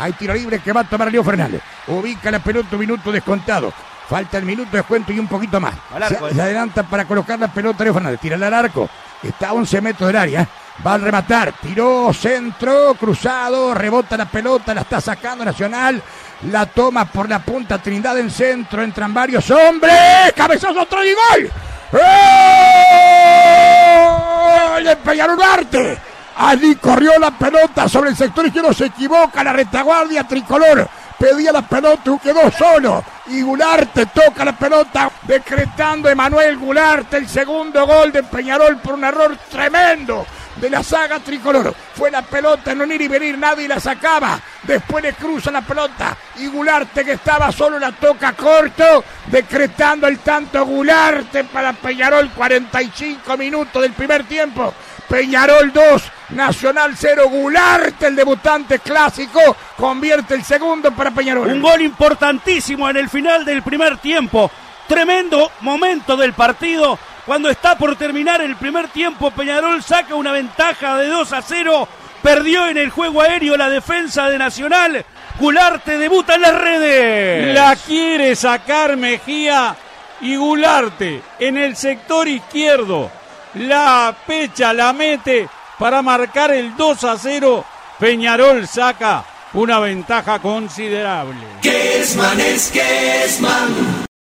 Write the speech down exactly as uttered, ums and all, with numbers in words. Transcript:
Hay tiro libre que va a tomar Leo Fernández. Ubica la pelota, un minuto descontado. Falta el minuto de descuento y un poquito más. Arco, se, se adelanta para colocar la pelota Leo Fernández. Tira al arco. Está a once metros del área. Va a rematar. Tiró, centro, cruzado. Rebota la pelota. La está sacando Nacional. La toma por la punta Trindad en centro. Entran varios hombres. Cabezazo, otro y gol. ¡Gol de Peñarol Arte! Allí corrió la pelota sobre el sector izquierdo. Se equivoca la retaguardia tricolor. Pedía la pelota y quedó solo. Y Gularte toca la pelota, decretando Emanuel Gularte el segundo gol de Peñarol por un error tremendo de la saga tricolor. Fue la pelota en un ir y venir, nadie la sacaba. Después le cruza la pelota y Gularte, que estaba solo, la toca corto, decretando el tanto Gularte para Peñarol. Cuarenta y cinco minutos del primer tiempo. Peñarol dos, Nacional cero. Gularte, el debutante clásico, convierte el segundo para Peñarol. Un gol importantísimo en el final del primer tiempo. Tremendo momento del partido. Cuando está por terminar el primer tiempo, Peñarol saca una ventaja de dos a cero. Perdió en el juego aéreo la defensa de Nacional. Gularte debuta en las redes. La quiere sacar Mejía y Gularte en el sector izquierdo. La pecha, la mete para marcar el dos a cero. Peñarol saca una ventaja considerable. Kessman es Kessman.